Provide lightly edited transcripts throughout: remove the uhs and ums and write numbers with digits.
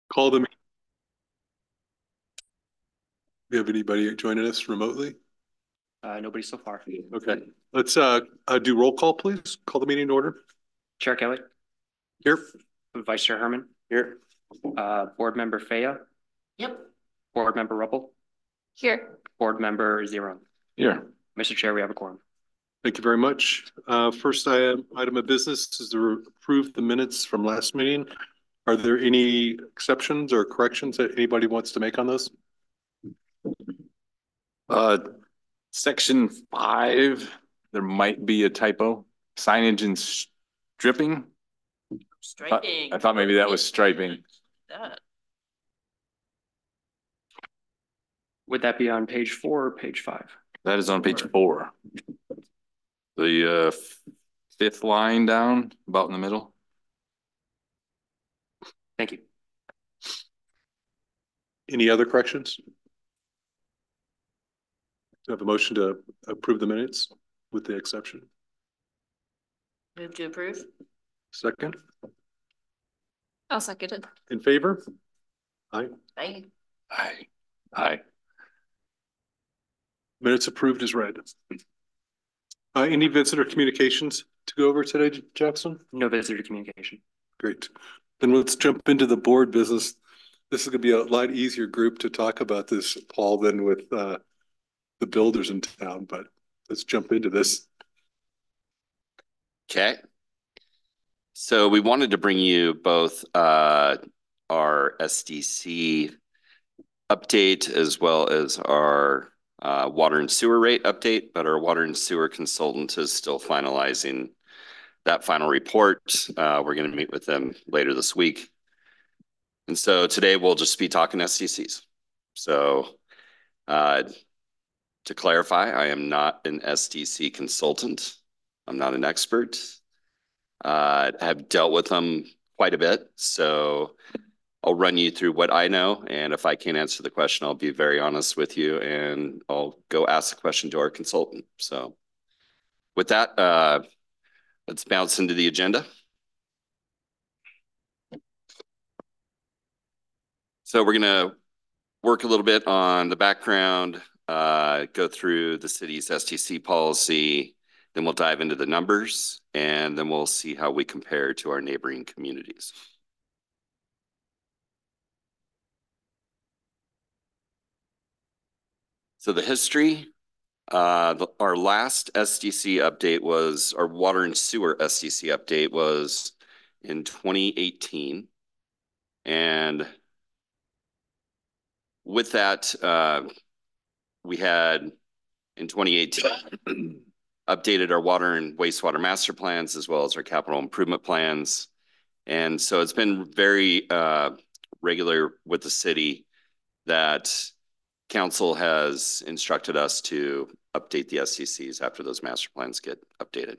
Call them. Do you have anybody joining us remotely? Nobody so far. Okay, let's do roll call, please. Call the meeting to order. Chair Kelly, Here. Vice Chair Herman, Here. Board Member Faya, Yep. Board Member Ruppel, Here. Board Member Zero. Here. Mr. Chair, we have a quorum. Thank you very much. First item of business is to approve the minutes from last meeting. Are there any exceptions or corrections that anybody wants to make on those? Section 5, there might be a typo. Signage and stripping. Striping. I thought maybe that was striping. That. Would that be on page 4 or page 5? That is on page 4. The fifth line down, about in the middle. Thank you. Any other corrections? Do I have a motion to approve the minutes with the exception? Move to approve. Second. I'll second it. In favor? Aye. Aye. Aye. Aye. Minutes approved as read. Any visitor communications to go over today, Jackson? No visitor communication. Great. Then let's jump into the board business. This is going to be a lot easier group to talk about this, Paul, than with the builders in town, but let's jump into this. Okay. So we wanted to bring you both our SDC update as well as our water and sewer rate update, but our water and sewer consultant is still finalizing that final report. We're going to meet with them later this week. And so today we'll just be talking SDCs. So to clarify, I am not an SDC consultant. I'm not an expert. I have dealt with them quite a bit. So I'll run you through what I know. And if I can't answer the question, I'll be very honest with you and I'll go ask the question to our consultant. So with that, let's bounce into the agenda. So we're going to work a little bit on the background, go through the city's SDC policy, then we'll dive into the numbers, and then we'll see how we compare to our neighboring communities. So the history, our last SDC update was, our water and sewer SDC update was in 2018. And with that, we had in 2018 updated our water and wastewater master plans as well as our capital improvement plans. And so it's been very regular with the city that council has instructed us to update the SDCs after those master plans get updated.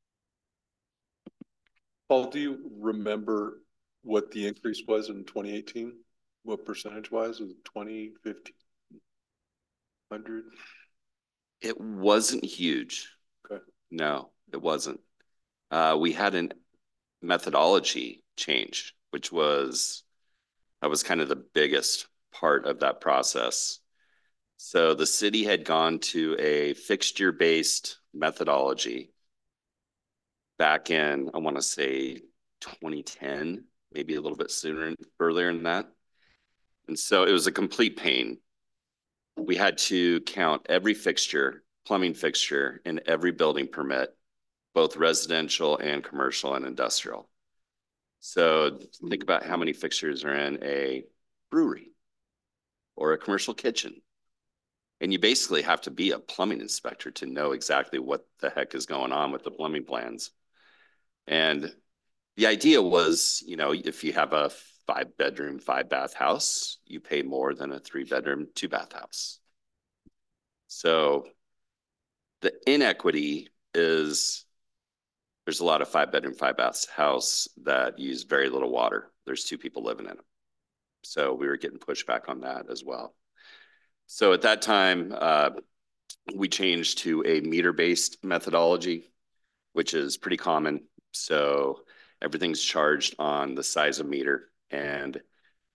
Paul, do you remember what the increase was in 2018? What percentage wise? Was it 20, 50, 100? It wasn't huge. Okay. No, it wasn't. We had a methodology change, which was kind of the biggest part of that process. So the city had gone to a fixture-based methodology back in, I want to say 2010, maybe a little bit sooner, earlier than that. And so it was a complete pain. We had to count every fixture, plumbing fixture, in every building permit, both residential and commercial and industrial. So think about how many fixtures are in a brewery or a commercial kitchen. And you basically have to be a plumbing inspector to know exactly what the heck is going on with the plumbing plans. And the idea was, you know, if you have a 5-bedroom, 5-bath house, you pay more than a 3-bedroom, 2-bath house. So the inequity is there's a lot of 5-bedroom, 5-bath house that use very little water. There's 2 people living in them. So we were getting pushback on that as well. So at that time, we changed to a meter-based methodology, which is pretty common. So everything's charged on the size of meter. And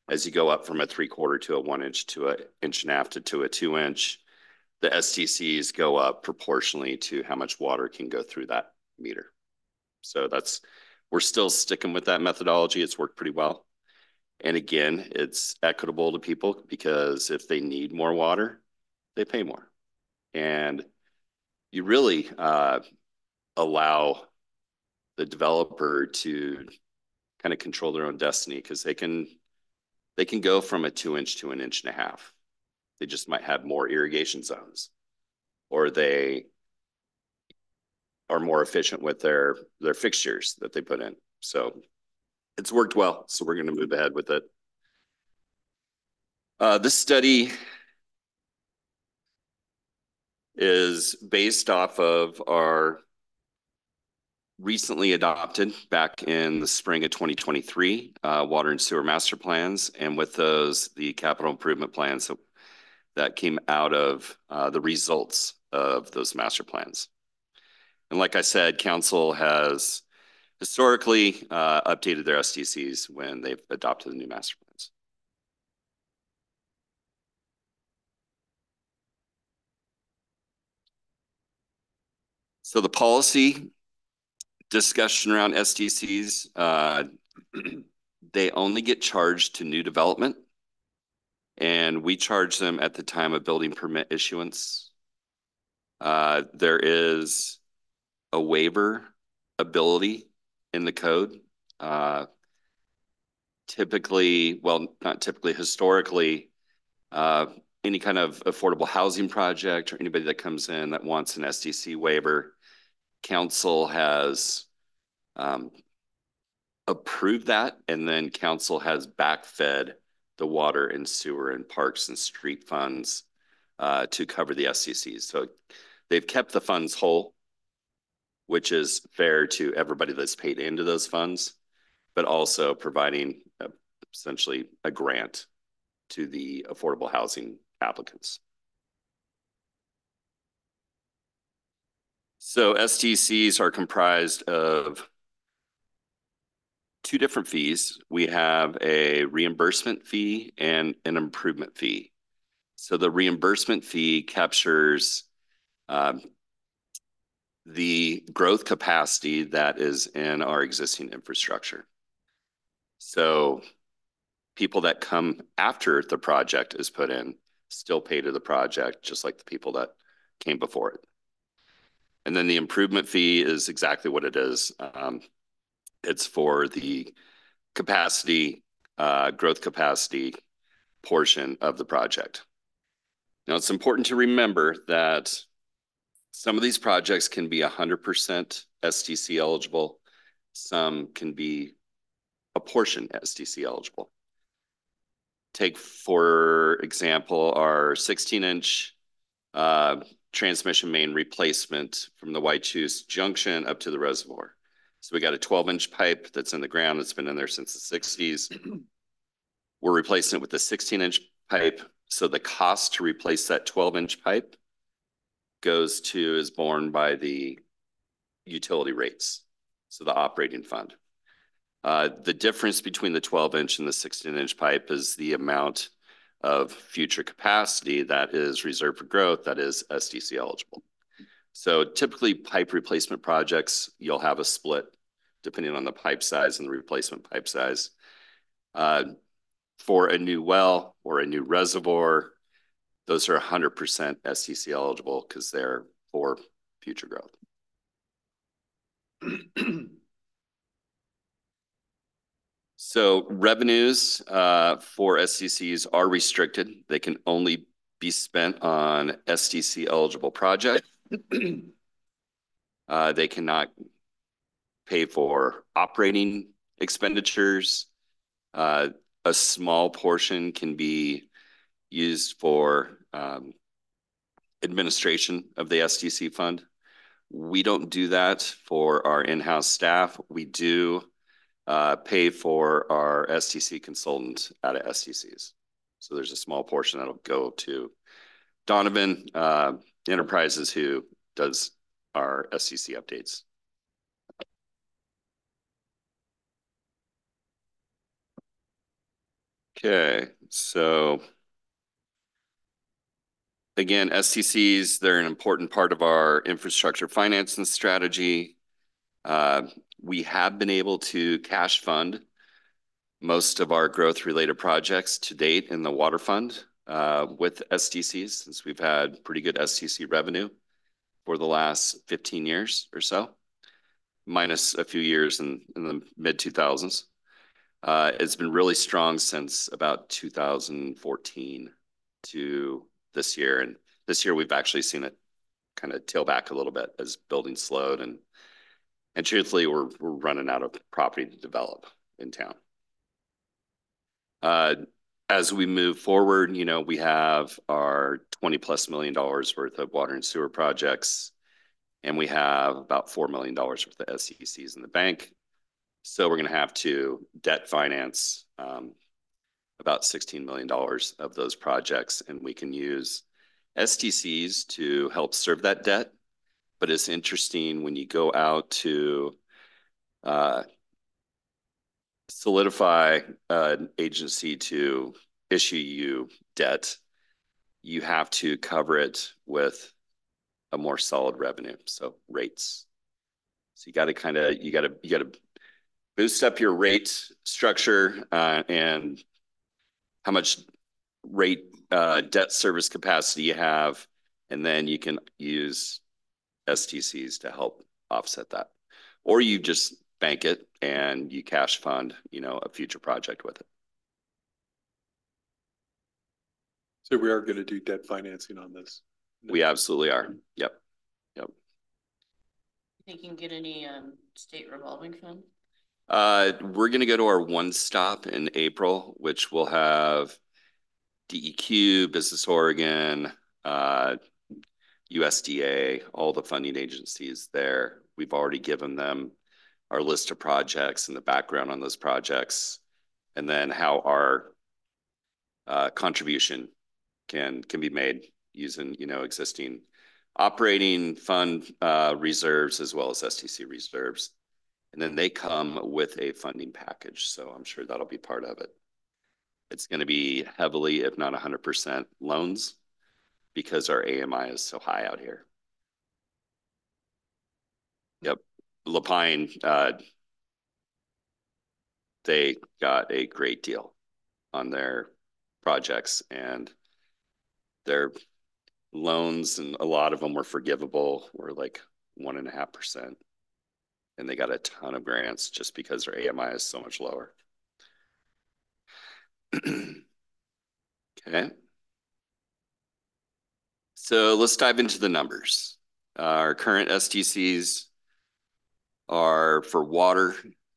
as you go up from a 3/4 to a 1 inch to a 1.5 inch to a 2 inch, the STCs go up proportionally to how much water can go through that meter. So we're still sticking with that methodology. It's worked pretty well. And again, it's equitable to people because if they need more water, they pay more. And you really allow the developer to kind of control their own destiny because they can go from a 2 inch to an 1.5 inch. They just might have more irrigation zones, or they are more efficient with their fixtures that they put in. So it's worked well. So we're going to move ahead with it. This study is based off of our recently adopted back in the spring of 2023 water and sewer master plans, and with those, the capital improvement plans that came out of the results of those master plans. And like I said, council has historically updated their SDCs when they've adopted the new master plans. So the policy discussion around SDCs, they only get charged to new development, and we charge them at the time of building permit issuance. There is a waiver ability in the code. Typically, well, not typically, historically, any kind of affordable housing project or anybody that comes in that wants an SDC waiver, council has approved that, and then council has backfed the water and sewer and parks and street funds to cover the SDCs. So they've kept the funds whole, which is fair to everybody that's paid into those funds, but also providing essentially a grant to the affordable housing applicants. So SDCs are comprised of two different fees. We have a reimbursement fee and an improvement fee. So the reimbursement fee captures the growth capacity that is in our existing infrastructure. So people that come after the project is put in still pay to the project, just like the people that came before it. And then the improvement fee is exactly what it is. It's for the capacity, growth capacity portion of the project. Now, it's important to remember that some of these projects can be 100% SDC eligible. Some can be a portion SDC eligible. Take, for example, our 16-inch transmission main replacement from the Waichus Junction up to the reservoir. So we got a 12-inch pipe that's in the ground that's been in there since the 60s. We're replacing it with a 16-inch pipe. So the cost to replace that 12-inch pipe is borne by the utility rates, so the operating fund. The difference between the 12-inch and the 16-inch pipe is the amount of future capacity that is reserved for growth that is SDC eligible. So typically pipe replacement projects, you'll have a split depending on the pipe size and the replacement pipe size. For a new well or a new reservoir, those are 100% SDC eligible because they're for future growth. So revenues for SDCs are restricted. They can only be spent on SDC eligible projects. They cannot pay for operating expenditures. A small portion can be used for administration of the SDC fund. We don't do that for our in-house staff. We do pay for our SDC consultant out of SDCs. So there's a small portion that'll go to Donovan Enterprises, who does our SDC updates. Okay, so again, STCs, they're an important part of our infrastructure financing strategy. We have been able to cash fund most of our growth-related projects to date in the water fund with STCs, since we've had pretty good STC revenue for the last 15 years or so, minus a few years in the mid-2000s. It's been really strong since about 2014 to this year. And this year we've actually seen it kind of tail back a little bit as building slowed. And truthfully, we're running out of property to develop in town. As we move forward, you know, we have our $20+ million worth of water and sewer projects, and we have about $4 million worth of STCs in the bank. So we're going to have to debt finance about $16 million of those projects, and we can use STCs to help serve that debt. But it's interesting when you go out to solidify an agency to issue you debt, you have to cover it with a more solid revenue, so rates. So you got to boost up your rate structure and how much rate debt service capacity you have, and then you can use STCs to help offset that, or you just bank it and you cash fund, you know, a future project with it. So we are going to do debt financing on this. We absolutely are. Yep. Think you can get any state revolving fund? We're going to go to our one stop in April, which will have DEQ, Business Oregon, USDA, all the funding agencies there. We've already given them our list of projects and the background on those projects, and then how our contribution can be made using, you know, existing operating fund reserves as well as STC reserves. And then they come with a funding package. So I'm sure that'll be part of it. It's going to be heavily, if not 100% loans, because our AMI is so high out here. Yep. Lapine, they got a great deal on their projects, and their loans, and a lot of them were forgivable, were like 1.5%. And they got a ton of grants just because their AMI is so much lower. Okay. So let's dive into the numbers. Our current STCs are for water,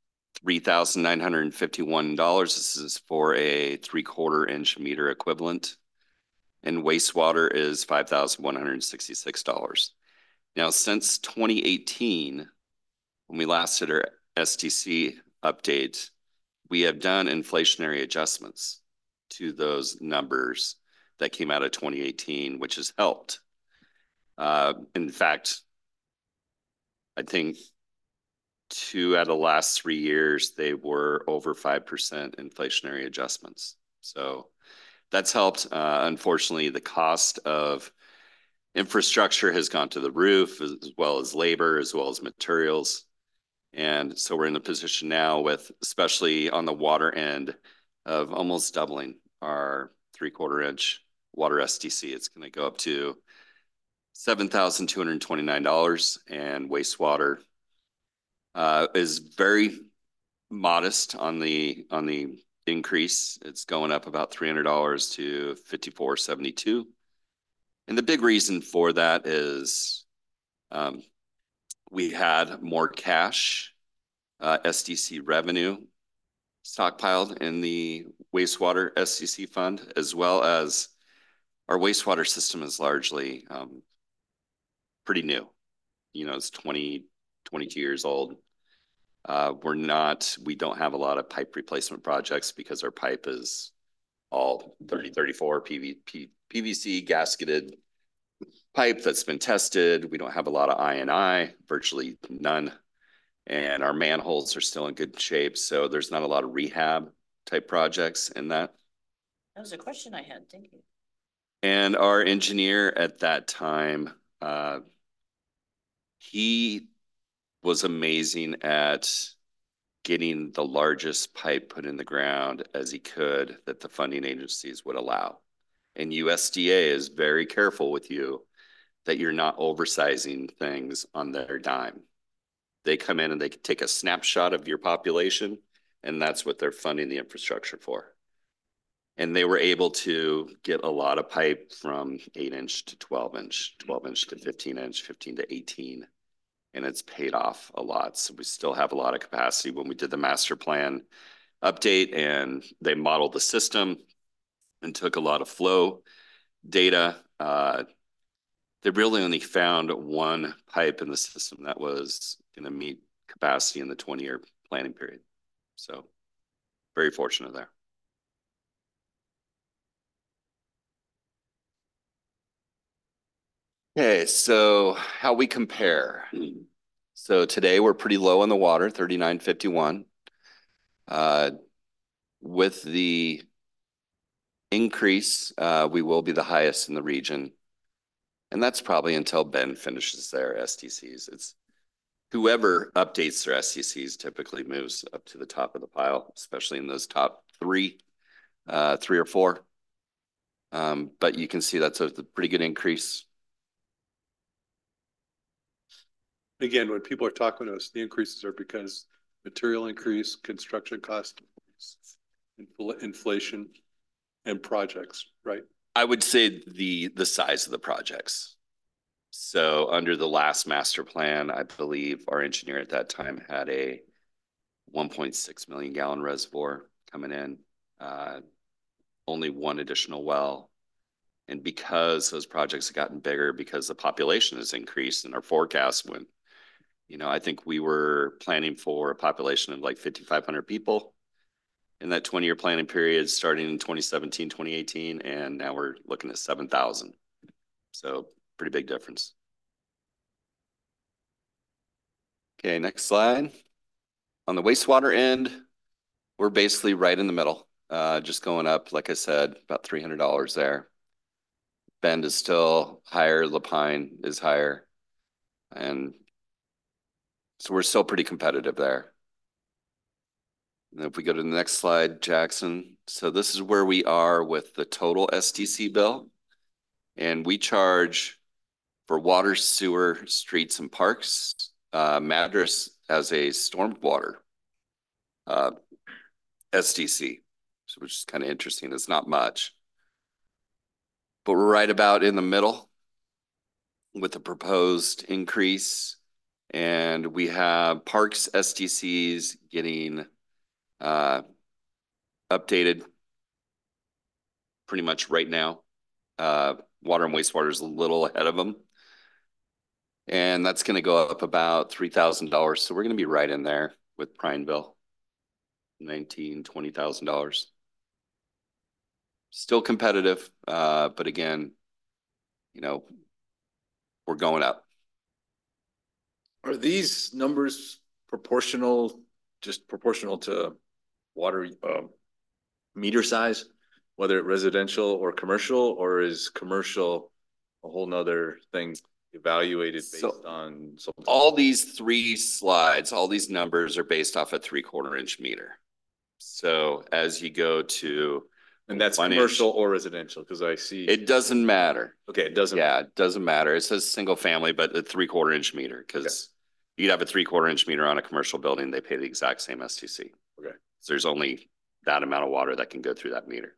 $3,951. This is for a 3/4 inch meter equivalent. And wastewater is $5,166. Now, since 2018, when we last did our STC update, we have done inflationary adjustments to those numbers that came out of 2018, which has helped. In fact, I think 2 out of the last 3 years, they were over 5% inflationary adjustments. So that's helped. Unfortunately, the cost of infrastructure has gone to the roof, as well as labor, as well as materials. And so we're in a position now with, especially on the water end, of almost doubling our 3/4 inch water STC. It's going to go up to $7,229, and wastewater is very modest on the increase. It's going up about $300 to $54.72. And the big reason for that is we had more cash STC revenue stockpiled in the wastewater STC fund, as well as our wastewater system is largely pretty new. You know, it's 22 years old. We don't have a lot of pipe replacement projects because our pipe is all 3034 PVC gasketed pipe that's been tested. We don't have a lot of I&I, virtually none. And our manholes are still in good shape. So there's not a lot of rehab type projects in that. That was a question I had. Thank you. And our engineer at that time, he was amazing at getting the largest pipe put in the ground as he could that the funding agencies would allow. And USDA is very careful with you that you're not oversizing things on their dime. They come in and they take a snapshot of your population, and that's what they're funding the infrastructure for. And they were able to get a lot of pipe from 8-inch to 12-inch, 12-inch to 15-inch, 15 to 18. And it's paid off a lot. So we still have a lot of capacity. When we did the master plan update and they modeled the system and took a lot of flow data, they really only found one pipe in the system that was going to meet capacity in the 20-year planning period. So very fortunate there. Okay, so how we compare. So today we're pretty low on the water, 39.51. With the increase, we will be the highest in the region. And that's probably until Bend finishes their STCs. It's whoever updates their STCs typically moves up to the top of the pile, especially in those top three or four. But you can see that's a pretty good increase. Again, when people are talking to us, the increases are because material increase, construction cost increase, inflation, and projects, right? I would say the size of the projects. So under the last master plan, I believe our engineer at that time had a 1.6 million gallon reservoir coming in, only one additional well. And because those projects have gotten bigger, because the population has increased and our forecast went, I think we were planning for a population of like 5,500 people in that 20-year planning period starting in 2017, 2018, and now we're looking at 7,000. So pretty big difference. Okay, next slide. On the wastewater end, we're basically right in the middle, just going up, like I said, about $300 there. Bend is still higher, Lapine is higher, and so we're still pretty competitive there. And if we go to the next slide, Jackson. So this is where we are with the total SDC bill. And we charge for water, sewer, streets, and parks. Madras has a stormwater SDC, which is kind of interesting. It's not much. But we're right about in the middle with the proposed increase. And we have parks SDCs getting updated pretty much right now. Water and wastewater is a little ahead of them. And that's going to go up about $3,000. So we're going to be right in there with Prineville, $19,000, $20,000. Still competitive, but again, we're going up. Are these numbers just proportional to water meter size, whether it residential or commercial, or is commercial a whole nother thing evaluated based on something? All these three slides, all these numbers are based off a 3/4 inch meter. So as you go to, and that's commercial or residential, because I see it doesn't matter. Okay, it doesn't. Yeah, it doesn't matter. It says single family, but a 3/4 inch meter, because you'd have a 3/4 inch meter on a commercial building. They pay the exact same STC. Okay. So there's only that amount of water that can go through that meter.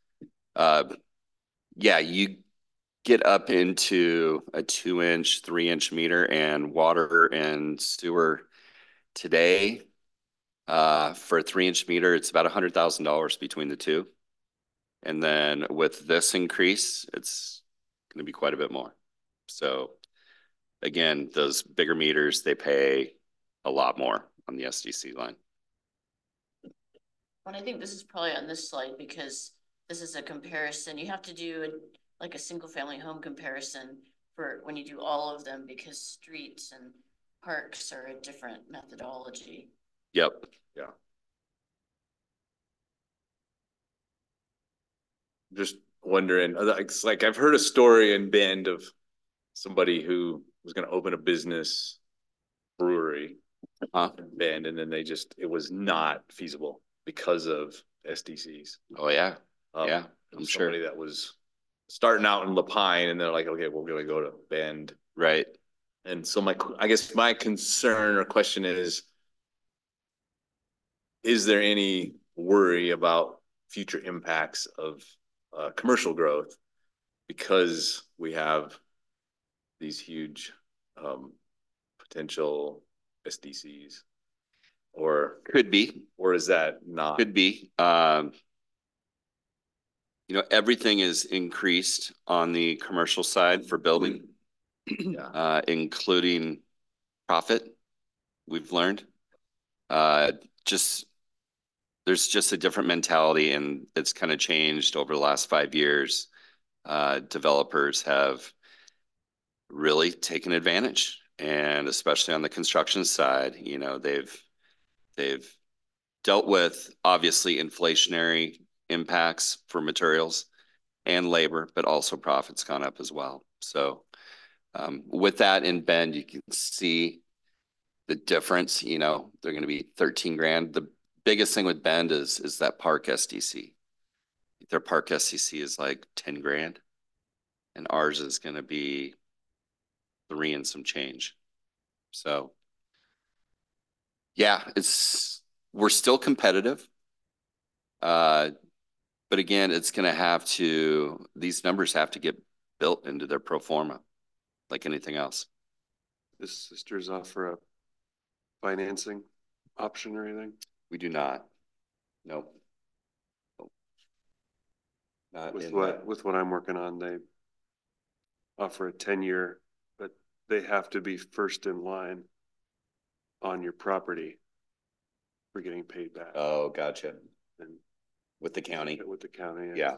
Yeah. You get up into a 2-inch, 3-inch meter, and water and sewer today, for a 3-inch meter, it's about $100,000 between the two. And then with this increase, it's going to be quite a bit more. So again, those bigger meters, they pay a lot more on the SDC line. Well, I think this is probably on this slide because this is a comparison. You have to do like a single family home comparison for when you do all of them, because streets and parks are a different methodology. Yep. Yeah. just wondering, it's like I've heard a story in Bend of somebody who was gonna open a business brewery in Bend, and then it was not feasible because of SDCs. Oh, yeah. Yeah, it I'm was sure. somebody that was starting out in Lapine, and they're like, okay, we're gonna go to Bend. Right. And so I guess my concern or question is there any worry about future impacts of commercial growth because we have these huge potential SDCs, or Could be. or is that not? Could be. You know, everything is increased on the commercial side for building, including profit, we've learned. There's just a different mentality, and it's kind of changed over the last 5 years. Developers have really taken advantage, and especially on the construction side, you know, they've dealt with obviously inflationary impacts for materials and labor, but also profits gone up as well. So with that in Bend, you can see the difference. You know, they're going to be 13 grand. The biggest thing with Bend is that park SDC. Their park SDC is like 10 grand, and ours is going to be 3 and some change. So yeah, we're still competitive. But again, these numbers have to get built into their pro forma like anything else. Does Sisters offer a financing option or anything? We do not. Nope. Not With what I'm working on, they offer a 10-year, but they have to be first in line on your property for getting paid back. Oh, gotcha. And with the county. With the county. Yeah.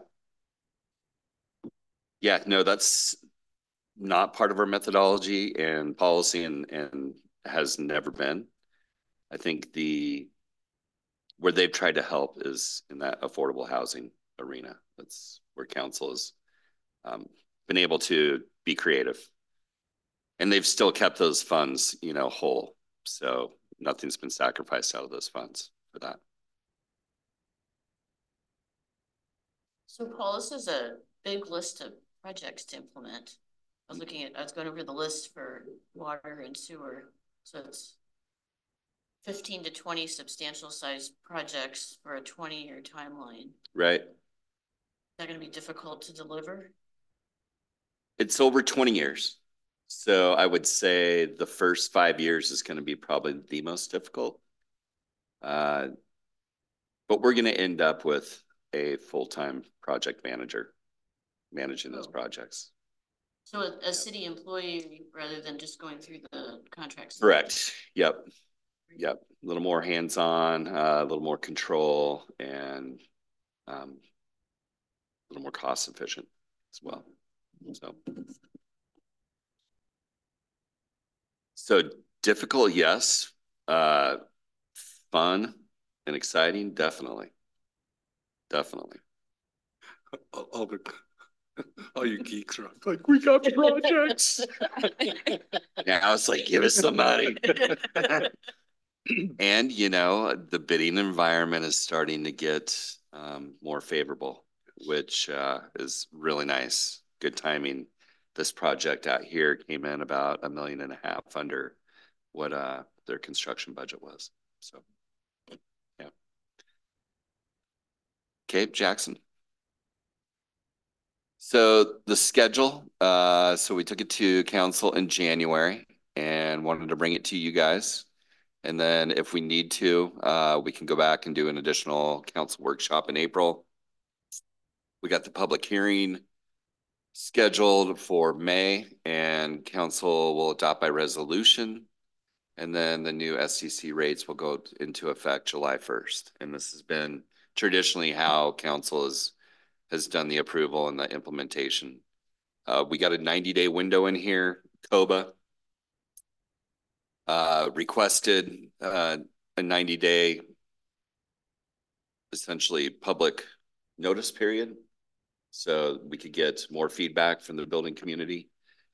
Yeah, no, that's not part of our methodology and policy, and has never been. I think where they've tried to help is in that affordable housing arena. That's where council has been able to be creative, and they've still kept those funds, you know, whole. So nothing's been sacrificed out of those funds for that. So Paul, this is a big list of projects to implement. I was going over the list for water and sewer. So it's 15 to 20 substantial sized projects for a 20-year timeline. Right. Is that going to be difficult to deliver? It's over 20 years. So I would say the first 5 years is going to be probably the most difficult. But we're going to end up with a full-time project manager managing those projects. So a city employee rather than just going through the contracts? Correct. Yep. Yep. A little more hands-on, a little more control, and a little more cost efficient as well. So difficult, yes. Fun and exciting, definitely. Definitely. All you geeks are like, we got projects. Yeah, I was like, give us some money. And, you know, the bidding environment is starting to get more favorable, which is really nice. Good timing. This project out here came in about $1.5 million under what their construction budget was. So, yeah. Okay, Jackson. So the schedule, so we took it to council in January and wanted to bring it to you guys. And then if we need to, we can go back and do an additional council workshop in April. We got the public hearing scheduled for May, and council will adopt by resolution. And then the new SCC rates will go into effect July 1st. And this has been traditionally how council has done the approval and the implementation. We got a 90-day window in here. COBA requested a 90-day essentially public notice period. so we could get more feedback from the building community.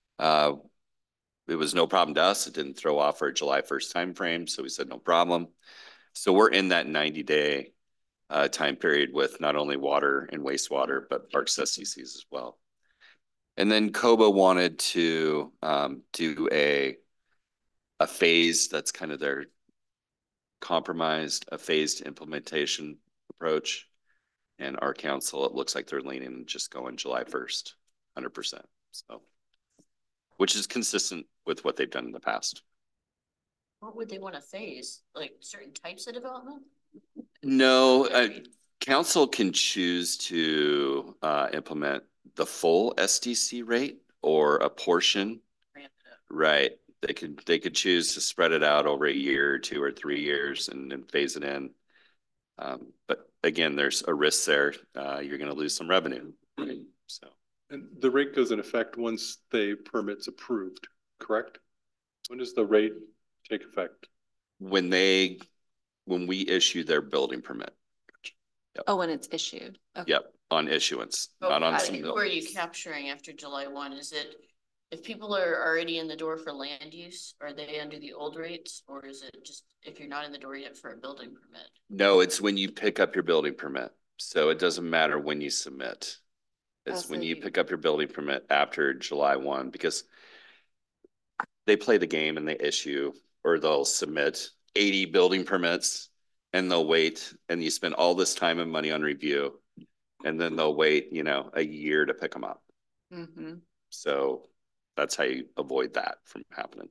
It was no problem to us. It didn't throw off our July 1st timeframe, so we said no problem. So we're in that 90-day time period with not only water and wastewater, but Parks SDCs as well. And then COBA wanted to do a phase that's kind of their compromised, a phased implementation approach. And our council, it looks like they're leaning just going July 1st, 100%. So, which is consistent with what they've done in the past. What would they want to phase? Like certain types of development? No, council can choose to implement the full SDC rate or a portion. Right. They could choose to spread it out over a year, 2 or 3 years, and then phase it in. But again, there's a risk there. You're going to lose some revenue. Right? So. And the rate goes in effect once the permit's approved, correct? When does the rate take effect? When we issue their building permit. Yep. Oh, when it's issued. Okay. Yep, on issuance, not on some. Who are you capturing after July 1? Is it if people are already in the door for land use, are they under the old rates, or is it just if you're not in the door yet for a building permit? No, it's when you pick up your building permit. So it doesn't matter when you submit. It's when you pick up your building permit after July 1, because they play the game and they issue, or they'll submit 80 building permits and they'll wait, and you spend all this time and money on review, and then they'll wait, a year to pick them up. Mm-hmm. So that's how you avoid that from happening.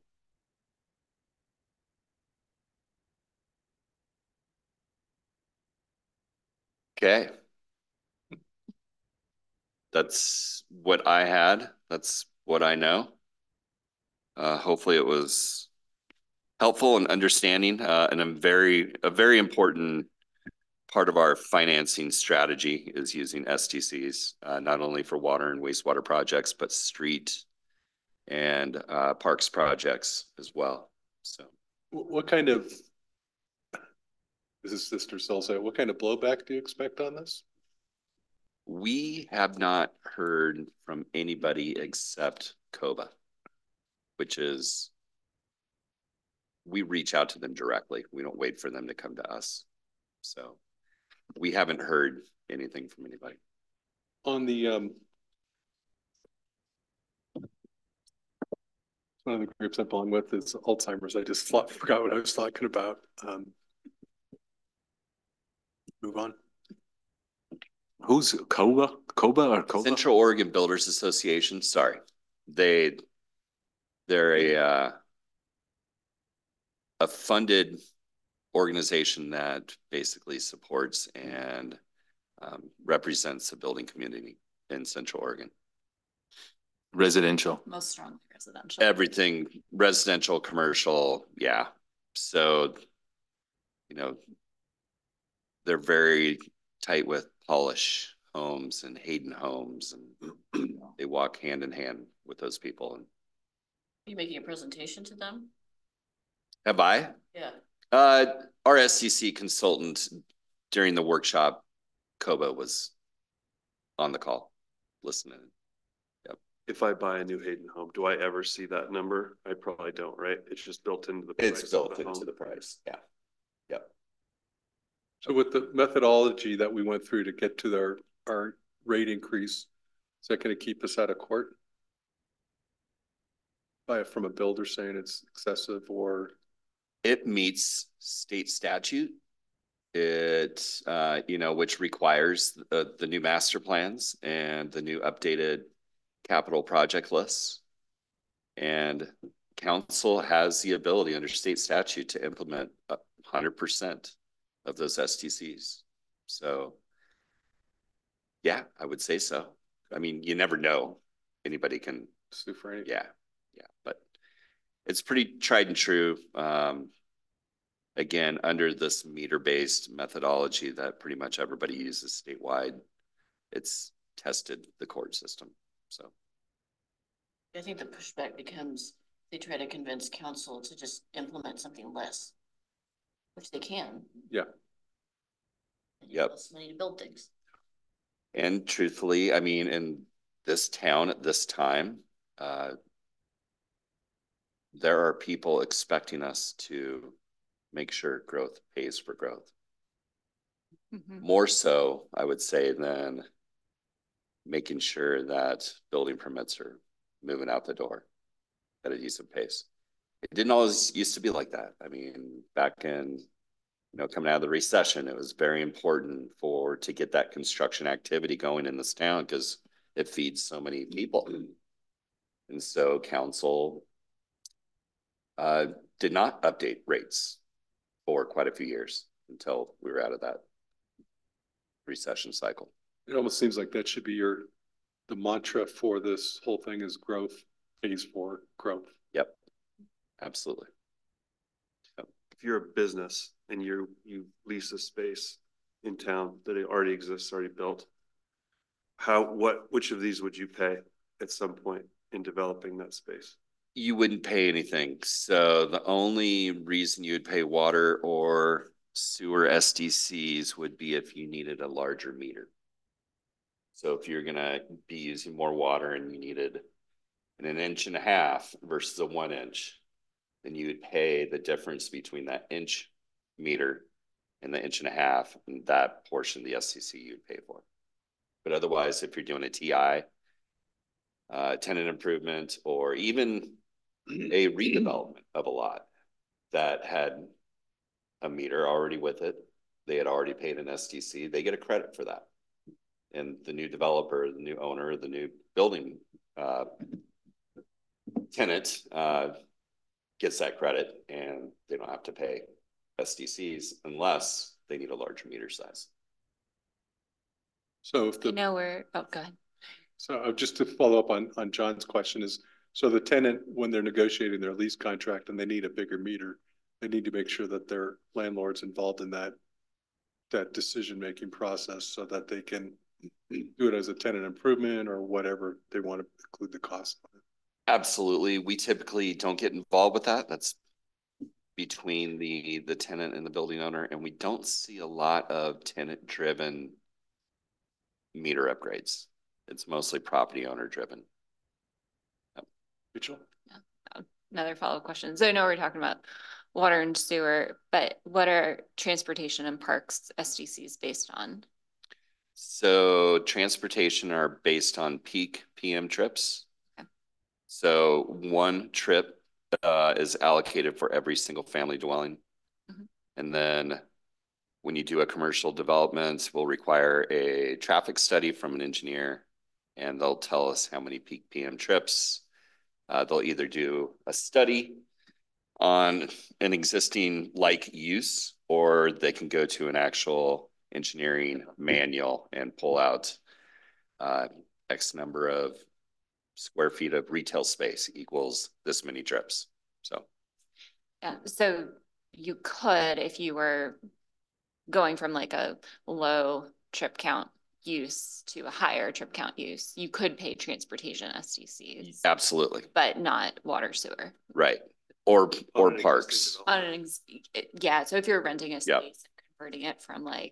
Okay. That's what I had. That's what I know. Hopefully it was helpful and understanding, and a very important part of our financing strategy is using SDCs, not only for water and wastewater projects, but street and parks projects as well. So what kind of, this is Sister Salsa, what kind of blowback do you expect on this? we have not heard from anybody except COBA, which is we reach out to them directly. We don't wait for them to come to us. So we haven't heard anything from anybody. On the one of the groups I belong with is Alzheimer's. I just forgot what I was talking about. Move on. Who's COBA? COBA or COBA? Central Oregon Builders Association. Sorry, they're a funded organization that basically supports and represents the building community in Central Oregon. Residential. Most strongly residential. Everything residential, commercial. Yeah. So, they're very tight with Polish Homes and Hayden Homes, and they walk hand in hand with those people. And are you making a presentation to them? have I? Yeah. Our SDC consultant during the workshop, COBA, was on the call listening. Yep. If I buy a new Hayden home, do I ever see that number? I probably don't, right? It's just built into the price. It's built into the price. Yeah. Yep. So with the methodology that we went through to get to our rate increase, is that going to keep us out of court? From a builder saying it's excessive, or? It meets state statute. It, which requires the new master plans and the new updated capital project lists. And council has the ability under state statute to implement 100% of those STCs. So yeah, I would say so. I mean, you never know. Anybody can sue for anything. Yeah. But it's pretty tried and true. Again, under this meter-based methodology that pretty much everybody uses statewide, it's tested the court system. So I think the pushback becomes they try to convince council to just implement something less, which they can. Yeah. And you have less money to build things. And truthfully, I mean, in this town at this time, there are people expecting us to make sure growth pays for growth. Mhm. More so, I would say, than making sure that building permits are moving out the door at a decent pace. It didn't always used to be like that. I mean, back in, coming out of the recession, it was very important to get that construction activity going in this town because it feeds so many people. And so council did not update rates for quite a few years until we were out of that recession cycle. It almost seems like that should be the mantra for this whole thing is growth pays for growth. Yep, absolutely. If you're a business and you lease a space in town that it already exists, already built, which of these would you pay at some point in developing that space? You wouldn't pay anything. So the only reason you would pay water or sewer SDCs would be if you needed a larger meter. So if you're gonna be using more water and you needed an inch and a half versus a 1 inch, then you would pay the difference between that inch meter and the inch and a half, and that portion of the SDC you'd pay for. But otherwise, if you're doing a TI, tenant improvement, or even a redevelopment of a lot that had a meter already with it, they had already paid an SDC, they get a credit for that. And the new developer, the new owner, the new building tenant gets that credit, and they don't have to pay SDCs unless they need a larger meter size. So if I know oh, go ahead. So just to follow up on John's question is, so the tenant, when they're negotiating their lease contract and they need a bigger meter, they need to make sure that their landlord's involved in that decision-making process so that they can do it as a tenant improvement or whatever they want to include the cost of it. Absolutely. We typically don't get involved with that. That's between the tenant and the building owner, and we don't see a lot of tenant-driven meter upgrades. It's mostly property owner driven. Rachel? Yeah. Another follow-up question. So I know we're talking about water and sewer, but what are transportation and parks SDCs based on? So transportation are based on peak PM trips. Okay. So one trip is allocated for every single family dwelling. Mm-hmm. And then when you do a commercial development, we'll require a traffic study from an engineer, and they'll tell us how many peak PM trips. They'll either do a study on an existing like use, or they can go to an actual engineering manual and pull out X number of square feet of retail space equals this many trips. So. Yeah, so you could, if you were going from like a low trip count use to a higher trip count use, you could pay transportation SDCs. Absolutely. But not water sewer. Right. Or parks. Yeah, so if you're renting a space, yep, and converting it from like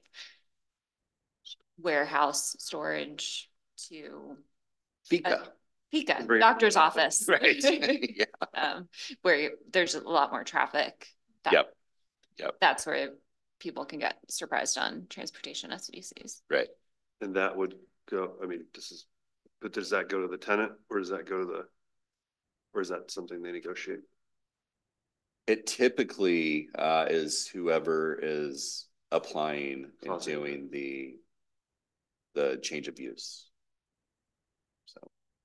warehouse storage to Fika, doctor's office, right? Yeah. Where there's a lot more traffic. Yep. That's where people can get surprised on transportation SDCs. Right. And that would go, I mean, but does that go to the tenant, or does that go to or is that something they negotiate? It typically is whoever is applying and doing the change of use. So,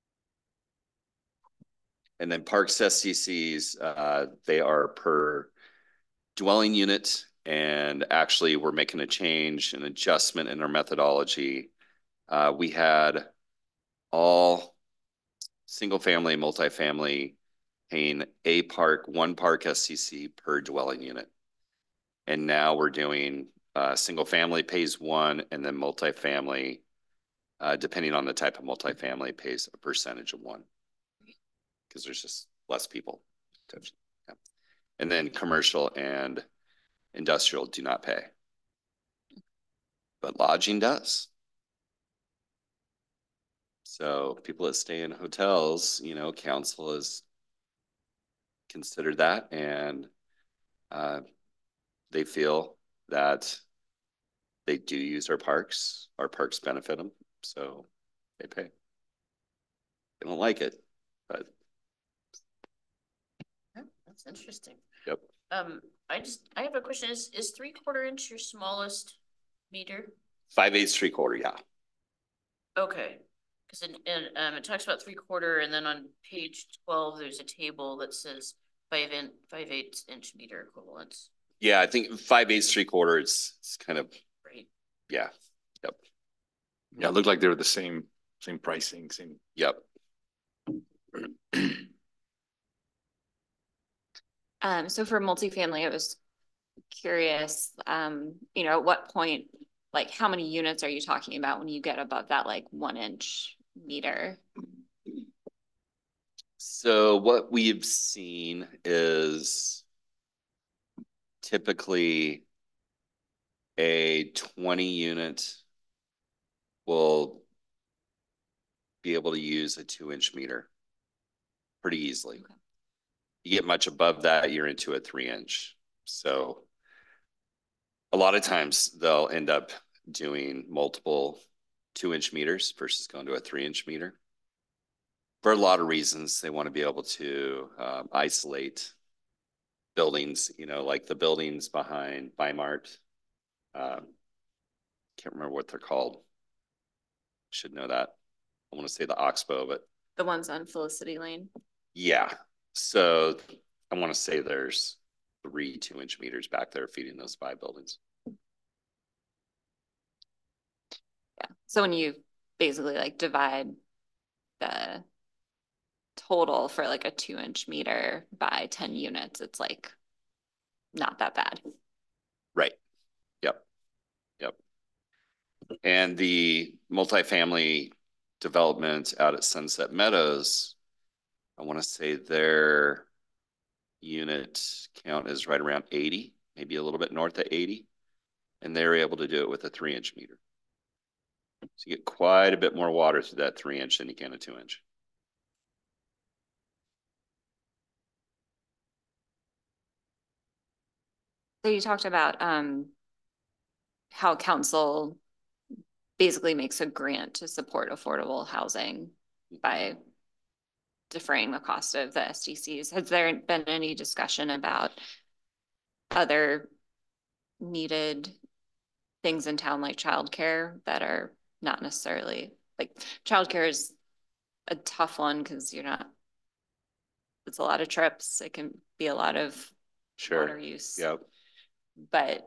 and then parks SDCs, they are per dwelling unit, and actually we're making a change, an adjustment in our methodology. We had all single family, multifamily paying one park SDC per dwelling unit. And now we're doing single family pays one, and then multifamily, depending on the type of multifamily, pays a percentage of one. Because there's just less people. Yeah. And then commercial and industrial do not pay. But lodging does. So people that stay in hotels, you know, council has considered that, and they feel that they do use our parks benefit them, so they pay. They don't like it, but Yeah, that's interesting. yep. I have a question. Is 3/4 inch your smallest meter? 5/8, 3/4, yeah. Okay, because it talks about 3/4, and then on page 12, there's a table that says 5/8 inch meter equivalents. Yeah, I think 5/8, 3/4, it's kind of, Right. yeah, yep, Yeah, it looked like they were the same pricing, same. yep. So for multifamily, I was curious, you know, at what point, like how many units are you talking about when you get above that like 1-inch meter? So what we've seen is typically a 20 unit will be able to use a 2-inch meter pretty easily. Okay. You get much above that, you're into a 3-inch. So a lot of times they'll end up doing multiple 2-inch meters versus going to a 3-inch meter. For a lot of reasons, they want to be able to isolate buildings, you know, like the buildings behind Bimart. Can't remember what they're called. Should know that. I want to say the Oxbow, but The ones on Felicity Lane? yeah. So I want to say there's 3 2-inch meters back there feeding those 5 buildings. Yeah. So when you basically like divide the total for like a 2-inch meter by 10 units, it's like not that bad. Right. Yep. Yep. And the multifamily development out at Sunset Meadows, I want to say their unit count is right around 80, maybe a little bit north of 80. And they're able to do it with a 3-inch meter. So you get quite a bit more water through that 3-inch than you can a 2-inch. So you talked about how council basically makes a grant to support affordable housing by defraying the cost of the SDCs. Has there been any discussion about other needed things in town like childcare that are not necessarily like childcare is a tough one because it's a lot of trips. It can be a lot of water use. Yep. But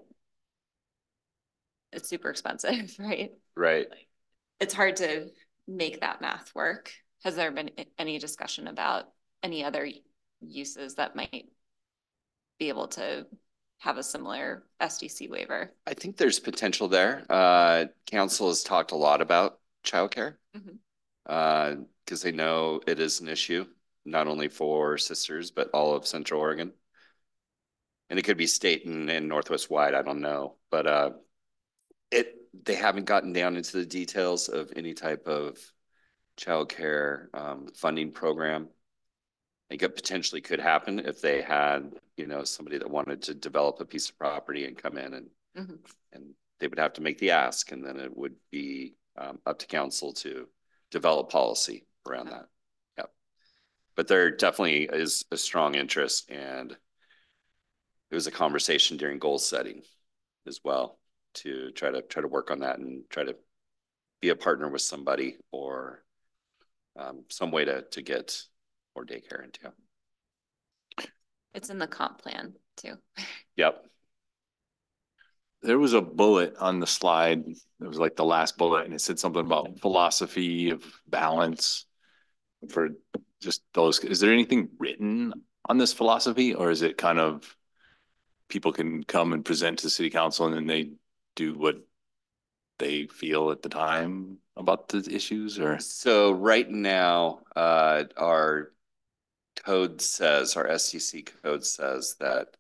it's super expensive, right? Right. It's hard to make that math work. Has there been any discussion about any other uses that might be able to have a similar SDC waiver? I think there's potential there. Council has talked a lot about childcare because they know it is an issue, not only for Sisters, but all of Central Oregon. And it could be state and Northwest wide, I don't know. But they haven't gotten down into the details of any type of childcare funding program. I think it potentially could happen if they had, you know, somebody that wanted to develop a piece of property and come in and they would have to make the ask, and then it would be up to council to develop policy around that. Yep. But there definitely is a strong interest, and it was a conversation during goal setting as well to try to work on that and try to be a partner with somebody or some way to get more daycare into. It's in the comp plan too. Yep. There was a bullet on the slide. It was like the last bullet, and it said something about philosophy of balance for just those. Is there anything written on this philosophy, or is it kind of people can come and present to city council and then they do what they feel at the time about the issues? Or so right now, our code says, our STC code says that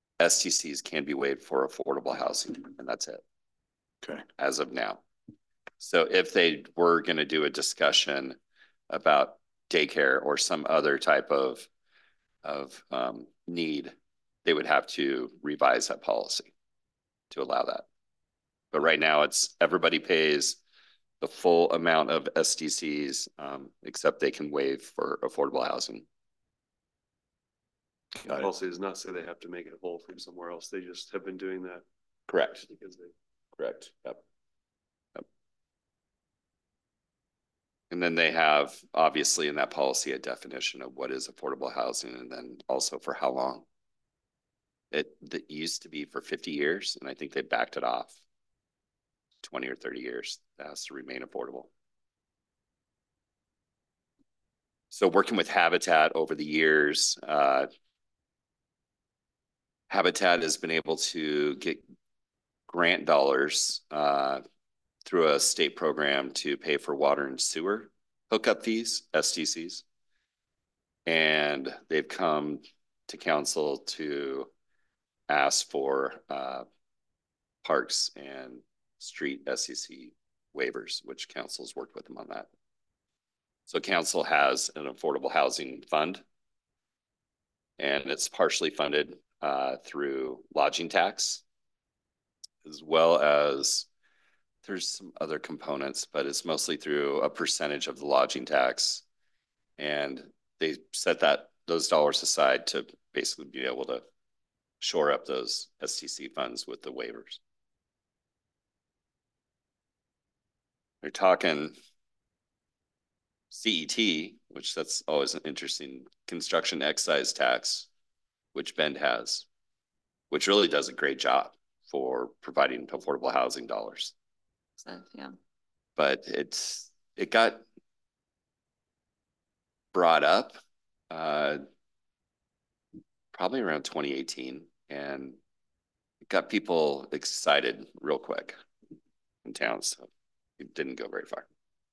STCs can be waived for affordable housing, and that's it. Okay. As of now. So if they were going to do a discussion about daycare or some other type of need, they would have to revise that policy to allow that. But right now it's everybody pays the full amount of SDCs, except they can waive for affordable housing. The policy does not say they have to make it whole from somewhere else. They just have been doing that Correct. because they. Correct. Yep. Yep. And then they have obviously in that policy a definition of what is affordable housing, and then also for how long. It that used to be for 50 years, and I think they backed it off 20 or 30 years. That has to remain affordable. So working with Habitat over the years, Habitat has been able to get grant dollars through a state program to pay for water and sewer hookup fees, STCs. And they've come to council to ask for parks and street SCC waivers, which council's worked with them on that. So council has an affordable housing fund, and it's partially funded through lodging tax, as well as there's some other components, but it's mostly through a percentage of the lodging tax. And they set those dollars aside to basically be able to shore up those STC funds with the waivers. They're talking CET, which that's always an interesting construction excise tax, which Bend has, which really does a great job for providing affordable housing dollars. So, yeah. But it got brought up probably around 2018, and it got people excited real quick in town, so it didn't go very far.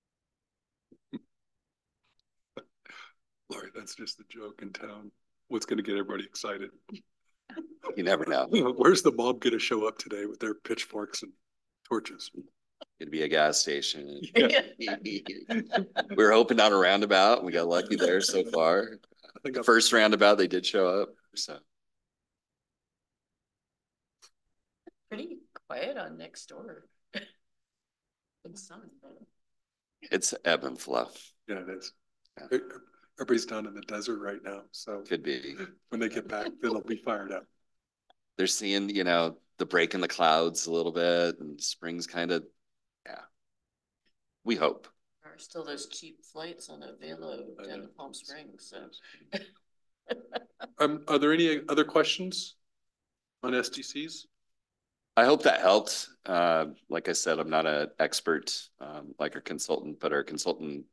Lori, that's just a joke in town. What's going to get everybody excited? You never know. Where's the mob going to show up today with their pitchforks and torches? It'd be a gas station. Yeah. We were hoping on a roundabout. We got lucky there so far. I think The first roundabout, they did show up. So Pretty quiet on next door. Good sun. it's ebb and flow. Yeah, it is. Yeah. Everybody's down in the desert right now, so Could be. when they get back, they'll be fired up. They're seeing, the break in the clouds a little bit, and spring's kind of, yeah. We hope. There are still those cheap flights on a Velo down to Palm Springs, so. Are there any other questions on SDCs? I hope that helped. Like I said, I'm not an expert like our consultant, but our consultant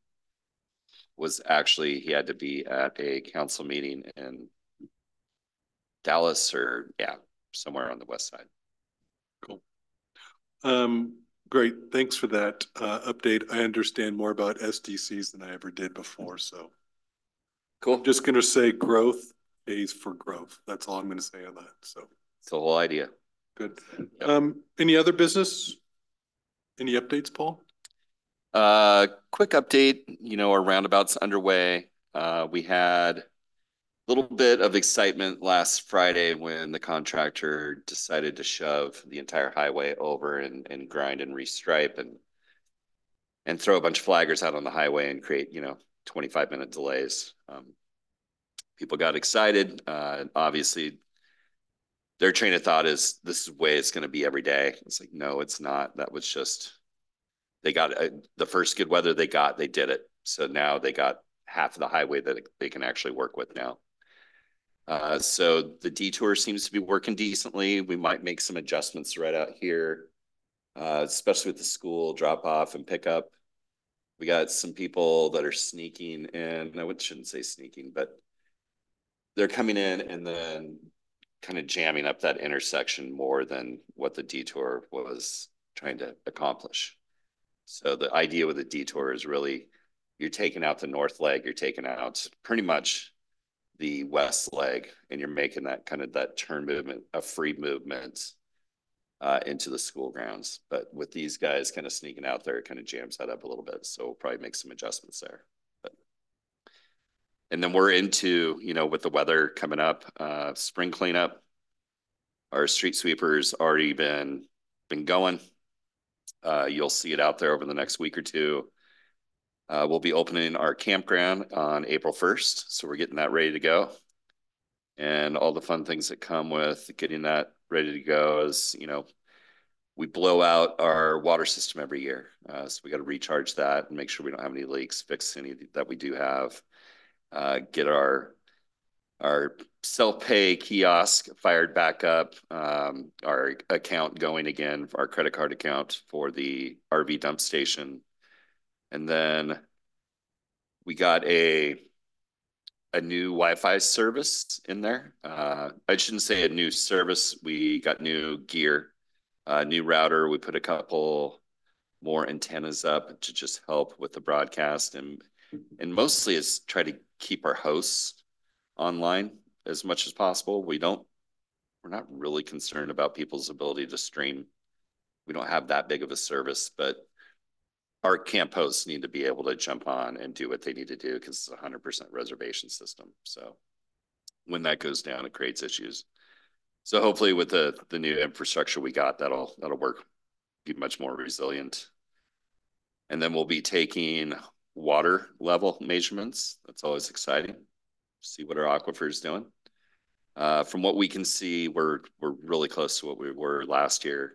he had to be at a council meeting in Dallas or somewhere on the west side. Cool. Great. Thanks for that update. I understand more about SDCs than I ever did before, so. Cool. I'm just going to say growth pays for growth. That's all I'm going to say on that, so. It's the whole idea. Good. Any other business? Any updates, Paul? Quick update, our roundabout's underway. We had a little bit of excitement last Friday when the contractor decided to shove the entire highway over and grind and restripe and throw a bunch of flaggers out on the highway and create, 25-minute delays. People got excited. Obviously, their train of thought is this is the way it's going to be every day. It's like, no, it's not. That was just, they got the first good weather they did it. So now they got half of the highway that they can actually work with now. So the detour seems to be working decently. We might make some adjustments right out here, especially with the school drop off and pickup. We got some people that are sneaking in. I shouldn't say sneaking, but they're coming in and then kind of jamming up that intersection more than what the detour was trying to accomplish. So the idea with the detour is really you're taking out the north leg, you're taking out pretty much the west leg, and you're making that kind of that turn movement, a free movement into the school grounds. But with these guys kind of sneaking out there, it kind of jams that up a little bit. So we'll probably make some adjustments there. But, and then we're into, you know, with the weather coming up, spring cleanup. Our street sweepers already been going. You'll see it out there over the next week or two. We'll be opening our campground on April 1st. So we're getting that ready to go. And all the fun things that come with getting that ready to go is, you know, we blow out our water system every year. So we got to recharge that and make sure we don't have any leaks, fix any that we do have. Get our self-pay kiosk fired back up, our account going again, our credit card account for the RV dump station. And then we got a new Wi-Fi service in there. I shouldn't say a new service. We got new gear, new router. We put a couple more antennas up to just help with the broadcast, and mostly it's try to keep our hosts online as much as possible. We're not really concerned about people's ability to stream. We don't have that big of a service, but our camp hosts need to be able to jump on and do what they need to do because it's a 100% reservation system. So when that goes down, it creates issues. So hopefully with the new infrastructure we got, that'll work, be much more resilient. And then we'll be taking water level measurements. That's always exciting. See what our aquifer is doing. From what we can see, we're really close to what we were last year.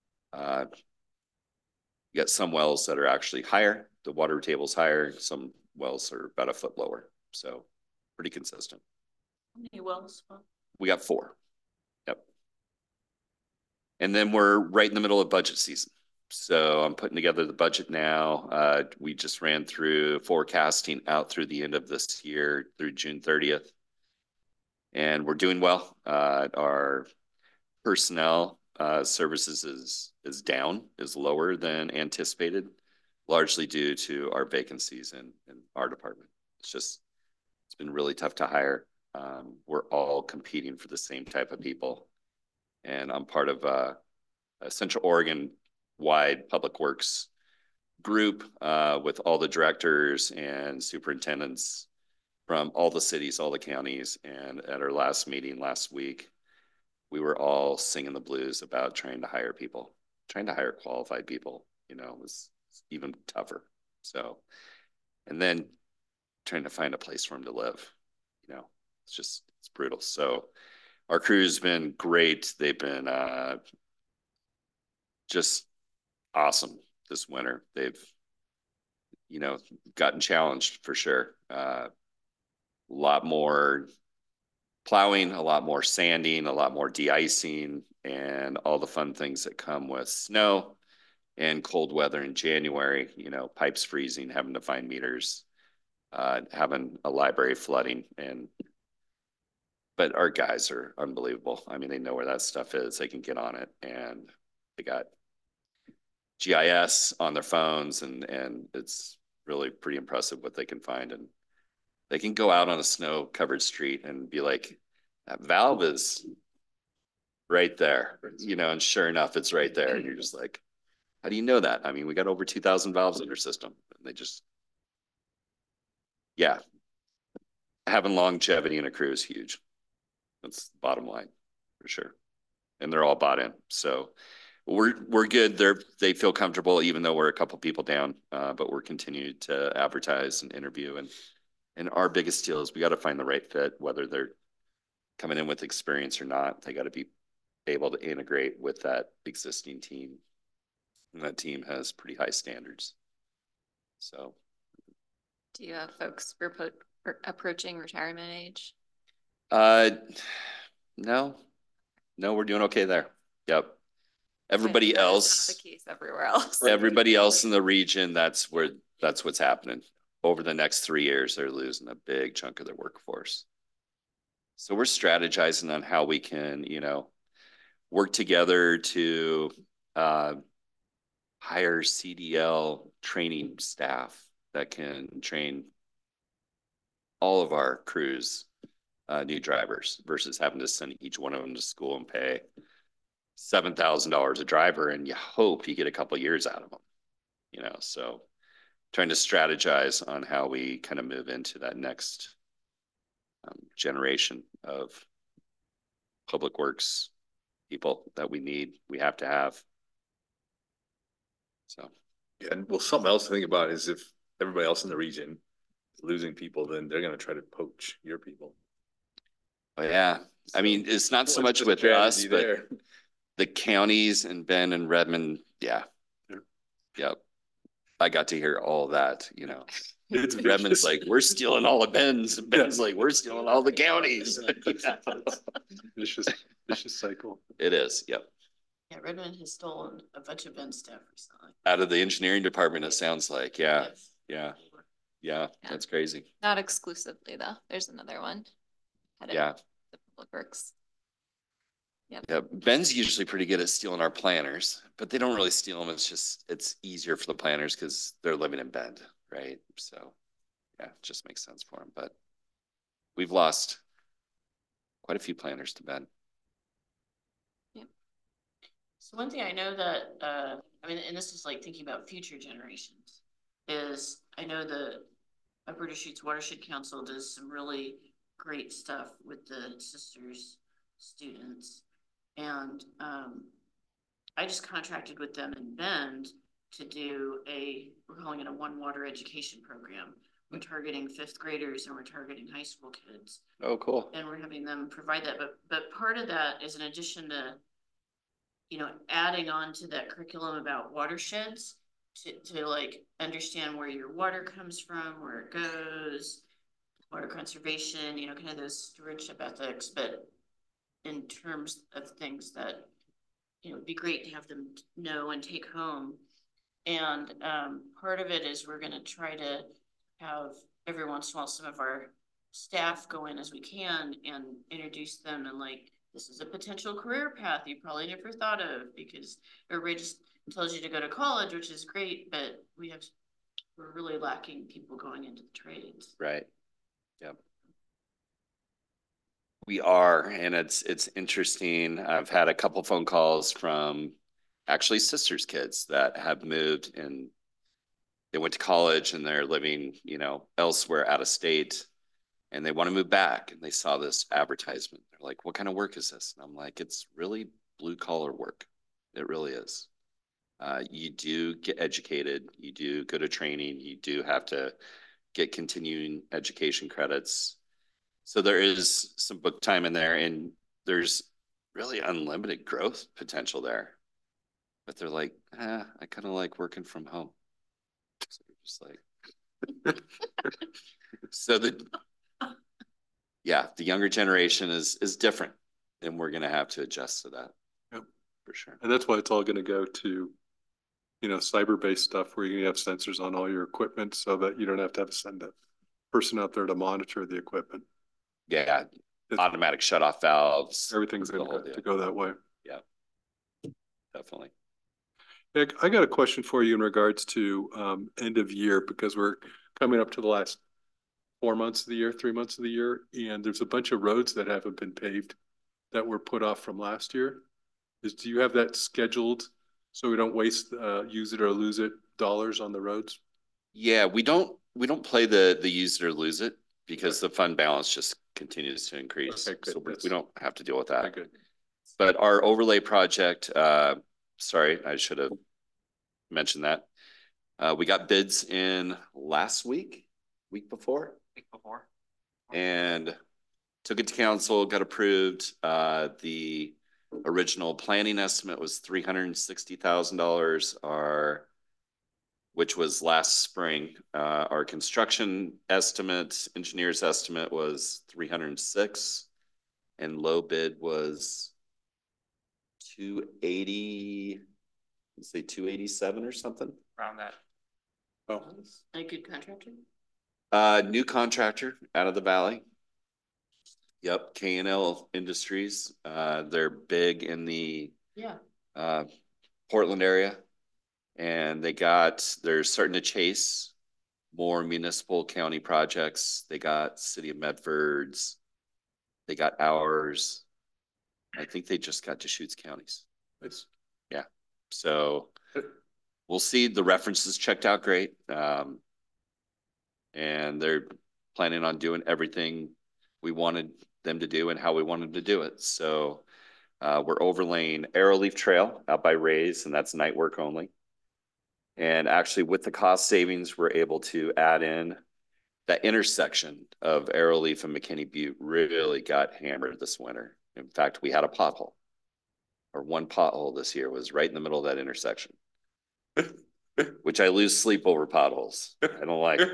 You got some wells that are actually higher. The water table's higher. Some wells are about a foot lower. So pretty consistent. How many wells? We got 4. Yep. And then we're right in the middle of budget season. So I'm putting together the budget now. We just ran through forecasting out through the end of this year through June 30th. And we're doing well. Our personnel services is down, is lower than anticipated, largely due to our vacancies in our department. It's been really tough to hire. We're all competing for the same type of people. And I'm part of a Central Oregon wide public works group with all the directors and superintendents from all the cities, all the counties. And at our last meeting last week, we were all singing the blues about trying to hire people, trying to hire qualified people, you know, was even tougher. So, and then trying to find a place for them to live, you know, it's brutal. So our crew's been great. They've been just awesome this winter. They've, you know, gotten challenged for sure. A lot more plowing, a lot more sanding, a lot more de-icing, and all the fun things that come with snow and cold weather in January, you know, pipes freezing, having to find meters, having a library flooding. But our guys are unbelievable. I mean, they know where that stuff is. They can get on it, and they got GIS on their phones, and it's really pretty impressive what they can find. And they can go out on a snow covered street and be like, that valve is right there, you know, and sure enough, it's right there. And you're just like, how do you know that? I mean, we got over 2,000 valves in our system, and they just, yeah, having longevity in a crew is huge. That's the bottom line for sure. And they're all bought in. So we're good. They feel comfortable, even though we're a couple people down, but we're continuing to advertise and interview. And our biggest deal is we got to find the right fit, whether they're coming in with experience or not. They got to be able to integrate with that existing team. And that team has pretty high standards. So. Do you have folks approaching retirement age? No, we're doing okay there. Yep. Everybody else, not the case everywhere else. Everybody else in the region, that's what's happening. Over the next 3 years, they're losing a big chunk of their workforce. So we're strategizing on how we can, you know, work together to hire CDL training staff that can train all of our crews, new drivers, versus having to send each one of them to school and pay $7,000 a driver and you hope you get a couple years out of them, you know, so trying to strategize on how we kind of move into that next generation of public works people that we have to have. So. Yeah, and well, something else to think about is if everybody else in the region is losing people, then they're gonna try to poach your people. Oh, yeah. I mean, it's not so What's much the with us, strategy but there? the counties in Bend and Redmond, yeah. Yeah. Yep. I got to hear all that, you know. It's Redmond's vicious. like, we're stealing all the Ben's, and Ben's like, we're stealing all the counties. Vicious cycle. It is, yep. Yeah, Redmond has stolen a bunch of Ben stuff recently. Out of the engineering department, it sounds like, yeah, Yes. yeah, yeah, that's crazy. Not exclusively though. There's another one. Headed Yeah. to Public Works. Yeah, Ben's usually pretty good at stealing our planners, but they don't really steal them. It's just, it's easier for the planners because they're living in Bend, right? So, yeah, it just makes sense for them. But we've lost quite a few planners to Bend. So one thing I know that, I mean, and this is like thinking about future generations, is I know the Upper Deschutes Watershed Council does some really great stuff with the sisters students. And I just contracted with them in Bend to do we're calling it a One Water education program. We're targeting 5th graders and we're targeting high school kids. Oh, cool. And we're having them provide that. But part of that is in addition to, you know, adding on to that curriculum about watersheds to like understand where your water comes from, where it goes, water conservation, you know, kind of those stewardship ethics, but in terms of things that, you know, it'd be great to have them know and take home. And part of it is we're going to try to have every once in a while some of our staff go in as we can and introduce them and like, this is a potential career path you probably never thought of, because everybody just tells you to go to college, which is great, but we're really lacking people going into the trades. Right. Yep. We are, and it's interesting. I've had a couple phone calls from actually sisters' kids that have moved and they went to college and they're living, you know, elsewhere out of state. And they want to move back, and they saw this advertisement. They're like, what kind of work is this? And I'm like, it's really blue collar work. It really is. You do get educated. You do go to training. You do have to get continuing education credits. So there is some book time in there, and there's really unlimited growth potential there. But they're like, I kind of like working from home. So you're just like, so yeah, the younger generation is different, and we're going to have to adjust to that. Yep. For sure. And that's why it's all going to go to, you know, cyber-based stuff where you have sensors on all your equipment so that you don't have to send a person out there to monitor the equipment. Yeah, automatic shut-off valves. Everything's going to go that way. Yeah, definitely. Yeah, I got a question for you in regards to end of year, because we're coming up to the last 4 months of the year, 3 months of the year, and there's a bunch of roads that haven't been paved that were put off from last year. Do you have that scheduled so we don't waste use it or lose it dollars on the roads? Yeah, we don't play the use it or lose it because the fund balance just continues to increase. Okay, good. So we don't have to deal with that. Okay, good. But our overlay project, sorry, I should have mentioned that. We got bids in last week before. And took it to council, got approved. The original planning estimate was $360,000, which was last spring. Our construction estimate, engineer's estimate was 306, and low bid was 280, let's say 287 or something. Around that. Oh, A good contractor? New contractor out of the valley. Yep, K&L Industries. They're big in the Portland area, and they're starting to chase more municipal county projects. They got City of Medford's, they got ours. I think they just got Deschutes counties. It's, So we'll see. The references checked out great. And they're planning on doing everything we wanted them to do and how we wanted to do it. So we're overlaying Arrowleaf Trail out by Rays, and that's night work only. And actually with the cost savings, we're able to add in that intersection of Arrowleaf and McKinney Butte really got hammered this winter. In fact, we had a pothole, or one pothole this year was right in the middle of that intersection, which I lose sleep over potholes. I don't like.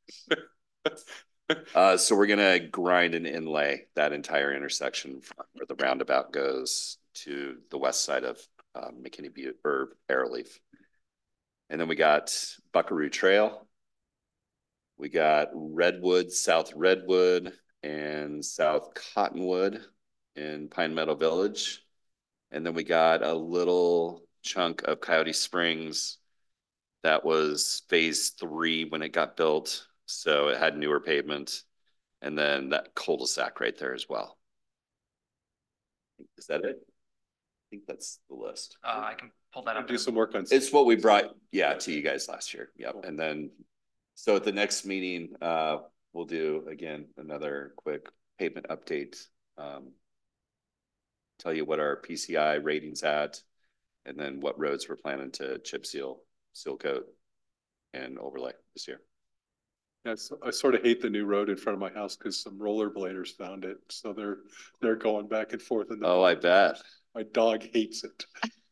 So we're gonna grind and inlay that entire intersection from where the roundabout goes to the west side of McKinney Butte or Arrowleaf. And then we got Buckaroo Trail. We got Redwood, South Redwood, and South Cottonwood in Pine Meadow Village. And then we got a little chunk of Coyote Springs that was phase 3 when it got built. So it had newer pavement. And then that cul-de-sac right there as well. Is that it? I think that's the list. I can pull that up. do some work on. It's what we brought, to you guys last year. Yep. And then, so at the next meeting, we'll do again another quick pavement update. Tell you what our PCI rating's at, and then what roads we're planning to chip seal coat, and overlay this year. Yes, I sort of hate the new road in front of my house because some rollerbladers found it, so they're going back and forth. In the Oh, I bet. My dog hates it.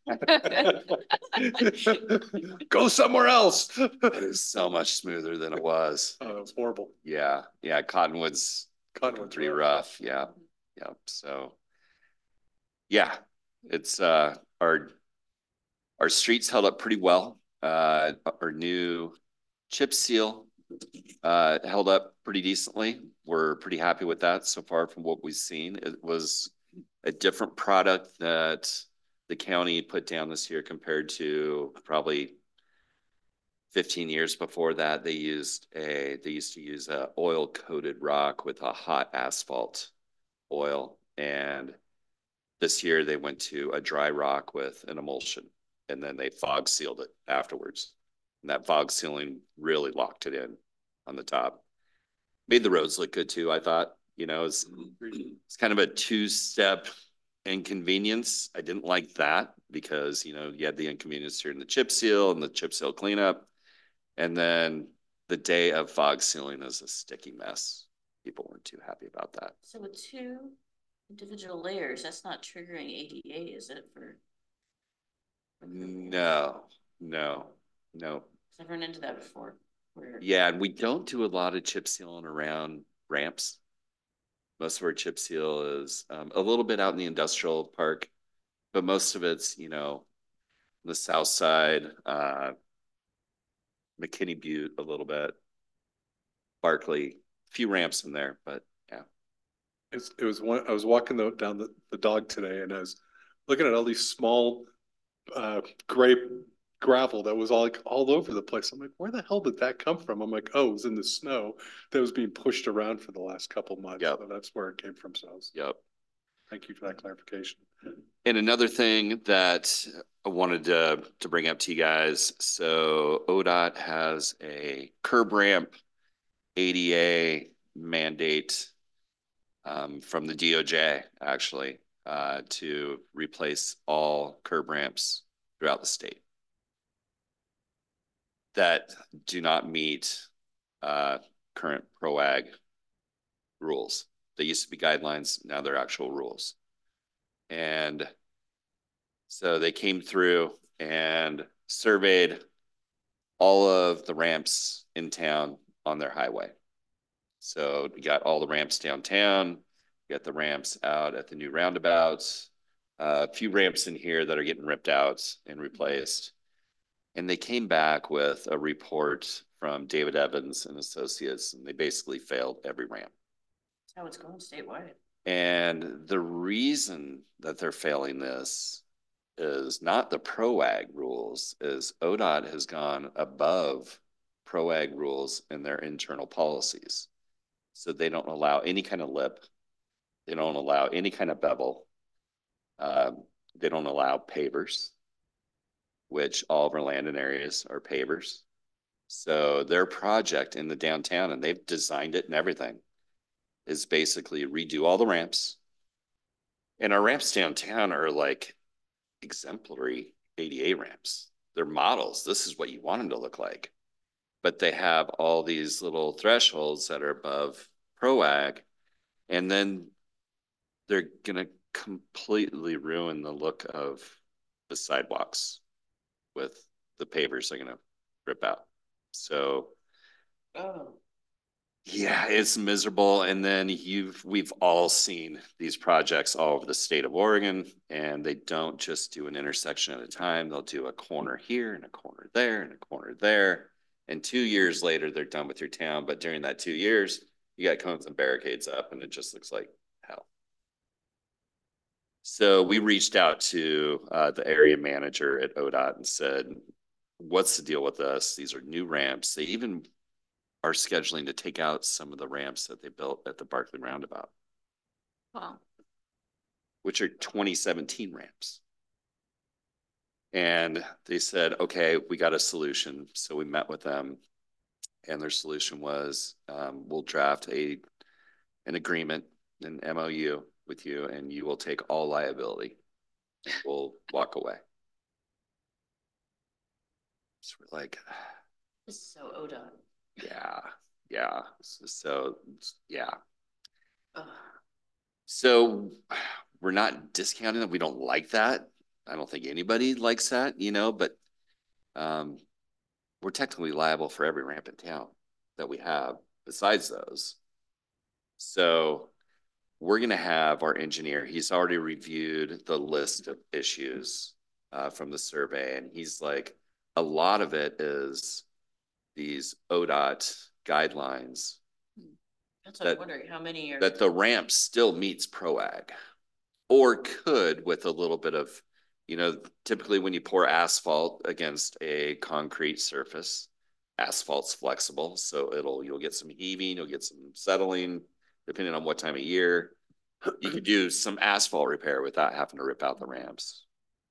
Go somewhere else. It is so much smoother than it was. Oh, it's horrible. Yeah, Cottonwood's pretty rough. Yeah. So, yeah, it's our streets held up pretty well. Our new chip seal held up pretty decently. We're pretty happy with that so far from what we've seen. It was a different product that the county put down this year compared to probably 15 years before that. They used to use a oil coated rock with a hot asphalt oil, and this year they went to a dry rock with an emulsion, and then they fog sealed it afterwards. And that fog sealing really locked it in on the top. Made the roads look good too, I thought. It's kind of a 2-step inconvenience. I didn't like that because, you had the inconvenience during the chip seal and the chip seal cleanup. And then the day of fog sealing is a sticky mess. People weren't too happy about that. So with 2 individual layers, that's not triggering ADA, is it? No. I've run into that before. Yeah, and we don't do a lot of chip sealing around ramps. Most of our chip seal is a little bit out in the industrial park, but most of it's, the south side, McKinney Butte a little bit, Barkley, a few ramps in there, but yeah. It was one. I was walking down the dog today, and I was looking at all these small gray gravel that was all over the place. I'm like, where the hell did that come from? I'm like, oh, it was in the snow that was being pushed around for the last couple months. Yep. So that's where it came from. So Yep. Thank you for that clarification. And another thing that I wanted to bring up to you guys. So ODOT has a curb ramp ADA mandate from the DOJ actually to replace all curb ramps throughout the state that do not meet current PROAG rules. They used to be guidelines, now they're actual rules. And so they came through and surveyed all of the ramps in town on their highway. So we got all the ramps downtown, we got the ramps out at the new roundabouts, a few ramps in here that are getting ripped out and replaced. And they came back with a report from David Evans and Associates, and they basically failed every ramp. That's how it's going statewide. And the reason that they're failing this is not the PROAG rules, is ODOT has gone above PROAG rules in their internal policies. So they don't allow any kind of lip. They don't allow any kind of bevel. They don't allow pavers, which all of our landing areas are pavers. So their project in the downtown, and they've designed it and everything, is basically redo all the ramps. And our ramps downtown are like exemplary ADA ramps. They're models. This is what you want them to look like. But they have all these little thresholds that are above PROAG, and then they're gonna completely ruin the look of the sidewalks with the pavers they're gonna rip out. So Oh, yeah, it's miserable. And then we've all seen these projects all over the state of Oregon, and they don't just do an intersection at a time. They'll do a corner here and a corner there and a corner there. And 2 years later, they're done with your town. But during that 2 years, you got cones and barricades up, and it just looks like hell. So we reached out to the area manager at ODOT and said, what's the deal with us? These are new ramps. They even are scheduling to take out some of the ramps that they built at the Barkley Roundabout. Wow. Which are 2017 ramps. And they said, okay, we got a solution. So we met with them, and their solution was, we'll draft an agreement, an MOU with you, and you will take all liability. And we'll walk away. So we're like, this is so ODOT. yeah. So yeah. Ugh. So we're not discounting that. We don't like that. I don't think anybody likes that, but we're technically liable for every ramp in town that we have besides those. So we're going to have our engineer. He's already reviewed the list of issues from the survey, and he's like, a lot of it is these ODOT guidelines. That's what I'm wondering, how many are. That the ramp still meets PROAG, or could with a little bit of, typically when you pour asphalt against a concrete surface, asphalt's flexible. So you'll get some heaving, you'll get some settling, depending on what time of year. You could do some asphalt repair without having to rip out the ramps.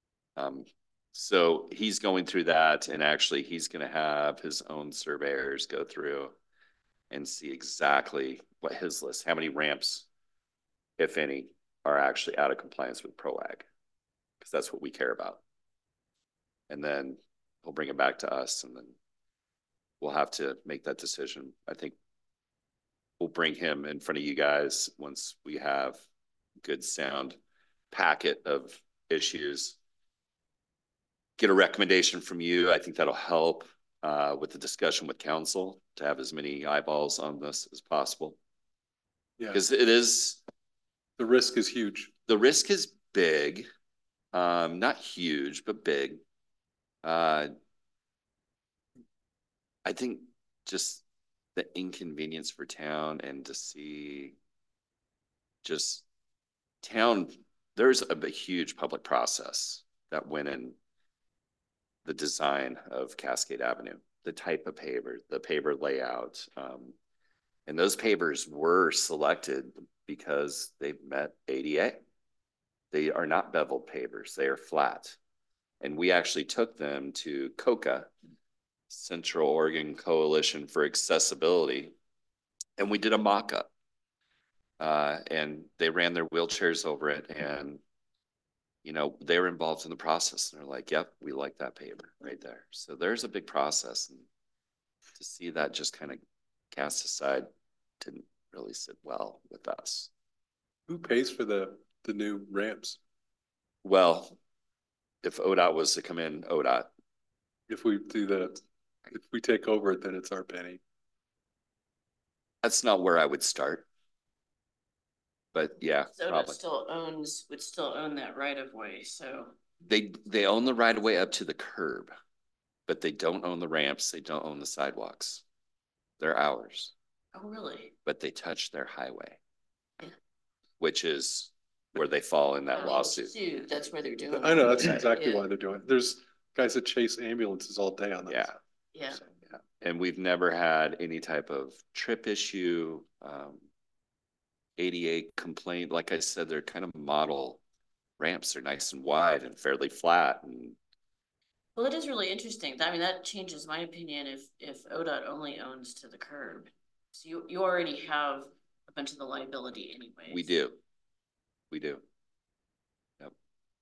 So he's going through that, and actually he's going to have his own surveyors go through and see exactly what his list, how many ramps, if any, are actually out of compliance with PROAG, because that's what we care about. And then he'll bring it back to us, and then we'll have to make that decision. I think we'll bring him in front of you guys once we have a good sound packet of issues. Get a recommendation from you. I think that'll help with the discussion with council to have as many eyeballs on this as possible. Yeah, Because the risk is huge. The risk is big, not huge, but big. I think just the inconvenience for town, and to see just town, there's a huge public process that went in the design of Cascade Avenue, the type of paver, the paver layout. And those pavers were selected because they met ADA. They are not beveled pavers, they are flat. And we actually took them to COCA, Central Oregon Coalition for Accessibility, and we did a mock-up. And they ran their wheelchairs over it, and they were involved in the process, and they're like, yep, we like that paver right there. So there's a big process, and to see that just kind of cast aside didn't really sit well with us. Who pays for the new ramps? Well, if ODOT was to come in, ODOT. If we do that, if we take over it, then it's our penny. That's not where I would start. But yeah, So probably. would still own that right of way, so. They own the right of way up to the curb, but they don't own the ramps. They don't own the sidewalks. They're ours. Oh, really? But they touch their highway, Yeah. Which is where they fall in that lawsuit. That's where they're doing. I know, that's it. exactly Yeah. why they're doing it. There's guys that chase ambulances all day on that. Yeah. Yeah. So, yeah. And we've never had any type of trip issue, ADA complaint. Like I said, they're kind of model ramps are nice and wide and fairly flat and Well, it is really interesting. I mean, that changes my opinion if ODOT only owns to the curb. So you already have a bunch of the liability anyway. we do. We do. Yep.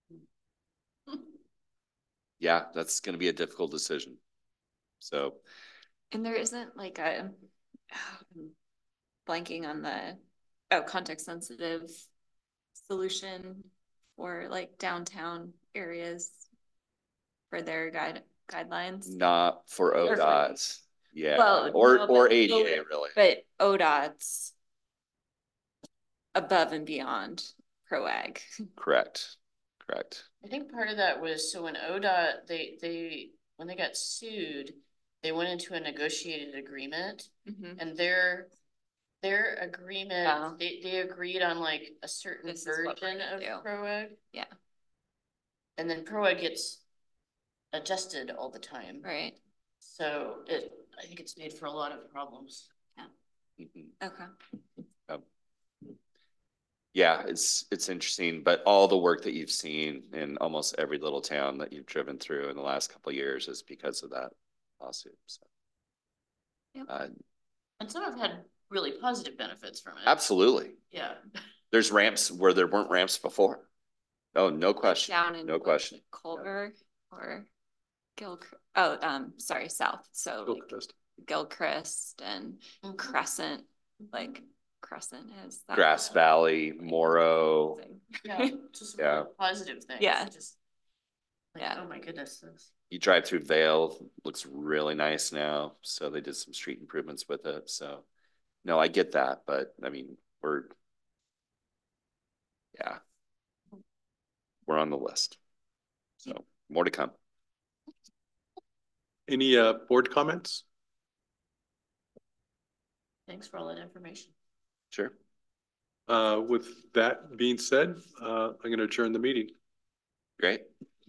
Yeah, that's gonna be a difficult decision. So, And there isn't like a, I'm blanking on the, context sensitive solution for like downtown areas for their guidelines. not for Or- ODOT, yeah, Well, or no, but ADA really. But ODOT's above and beyond ProAg. Correct, correct. I think part of that was, so when ODOT, when they got sued, they went into a negotiated agreement, and their Oh. agreement, they agreed on like a certain This is what we're version gonna of do. ProAg. Yeah. And then ProAg gets adjusted all the time. Right, So I think it's made for a lot of problems. Mhm. okay. Yeah, it's interesting, but all the work that you've seen in almost every little town that you've driven through in the last couple of years is because of that lawsuit, so. Yep. And some have had really positive benefits from it. Absolutely. Yeah. There's ramps where there weren't ramps before. Oh, no question, Down in no what, question. Culver or sorry, south, so like Hillcrest. Gilchrist and Mhm. Crescent, like Crescent is that. Grass Valley, Morrow, Yeah, just Yeah. really positive things. Yeah. Just like, Yeah. oh my goodness. you drive through Vale, looks really nice now, so they did some street improvements with it, so. No, I get that, but I mean, yeah. We're on the list. So more to come. Any board comments? Thanks for all that information. Sure. With that being said, I'm going to adjourn the meeting. Great.